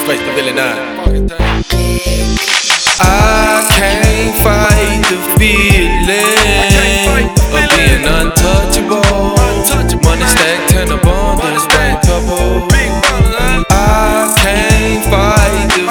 Two-Face the villain. I can't fight the feeling of being untouchable. Money stacked, 10 of bundles, bank couple. I can't fight the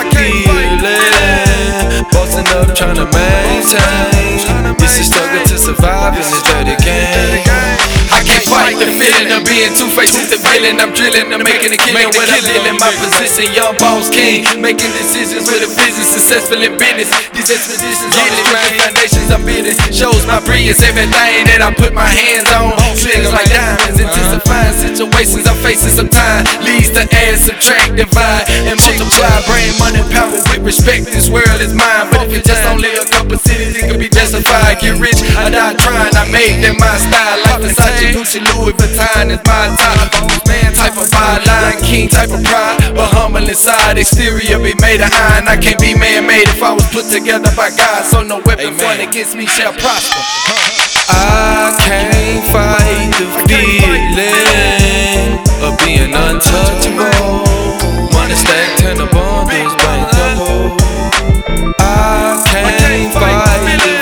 feeling, bossing up, tryna maintain. This is struggle to survive in this dirty game. I can't fight the feeling of being two-faced with the villain. I'm drilling, I'm making a killing when I'm in my position. Young boss king, making decisions with a vision, successful in business. These expeditions on the right foundations I'm building shows my brilliance. Everything that I put my hands on sligs like diamonds. Intensifying situations I'm facing sometimes leads to add, subtract, divide, and multiply. Brain, money, power with respect. This world is mine, but if it's just only a couple cities, it can be justified. Get rich, I die trying. I made that my style. Like Versace, Gucci, Louis Vuitton is my type. Man type of vibe, lion king type of pride, but humble inside. Exterior be made of iron. I can't be man-made if I was put together by God. So no weapon formed against me shall prosper. I can't fight the feeling of being untouchable. Money stacked, 10 of bundles, bank couple. I can't fight the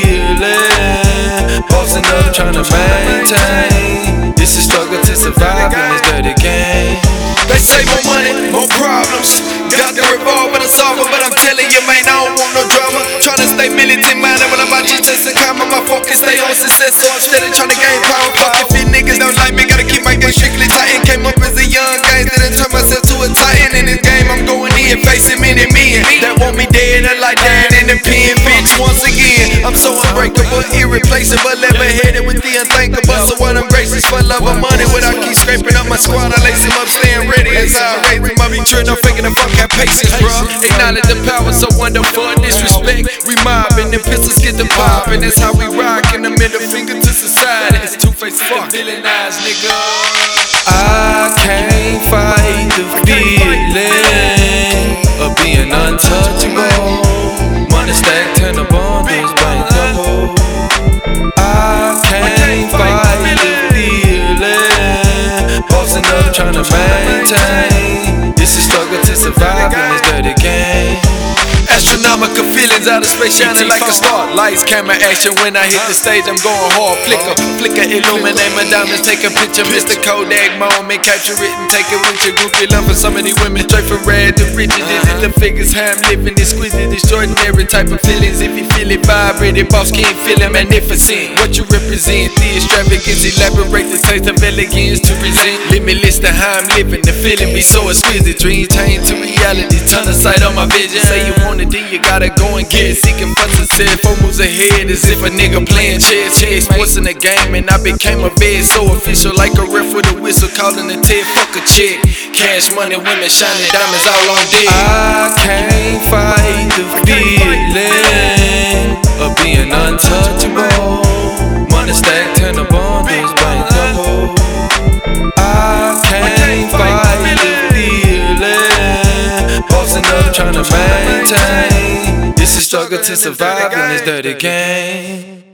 feeling, bossing up, tryna maintain. This is struggle to survive in this dirty game. They say more money, more problems. Got the revolver to solve it, but I'm telling you, man, I don't want no drama. Tryna stay militant minded when I'm out just chasing karma. My focus stay on success, so I'm steady tryna gain power. Fuck if these niggas don't like me, gotta keep my game strictly tight. Came up as a young gangster, then turned myself to a titan. In this game, I'm going in, facing many men that want me dead, I like dying in the pen. Bitch, once again, I'm so unbreakable, irreplaceable, level-headed with the unthinkable. So what I'm gracious for love of money, without keep scraping up my squad, I lace him up, staying ready as I raise him up. He trill, no faking the fuck out patience, bro. Acknowledge the power, so wonderful, disrespect. We mobbing, and pistols get the poppin'. That's how we rockin', the middle finger to society. It's two-faced, fuck, villainized, nigga. I can't fight the feeling of being untouchable. Money stacked, 10 of bundles, bank couple. I can't fight the feeling, bossing up, tryna maintain. This is struggle to survive in this dirty game. Astronomical feelings out of space shining like a star. Lights, camera, action. When I hit the stage, I'm going hard. Flicker, illuminate my diamonds. Take a picture, Mr. Kodak moment. Capture it and take it with your groupie. Love for some of these women. Straight from red to riches. The figures, how I'm living. Exquisite, extraordinary type of feelings. If you feel it, vibrate it. Boss can't feel it, magnificent. What you represent, the extravagance. Elaborate the taste of elegance to present. Limitless to how I'm living. The feeling be so exquisite. Dreams change to reality. Ton of sight on my vision. Say you want it, then you gotta go and get it. Seeking for success, 4 moves ahead as if a nigga playing chess. Sports in the game and I became a vet. So official like a ref with a whistle, calling a Ted, fuck a chick. Cash money, women shining diamonds all on deck. I can't fight the feeling of being untouchable. Money stacked, 10 of bundles, bank couple. I can't fight the feeling, bossing up, tryna maintain. This is struggle to survive in this dirty game.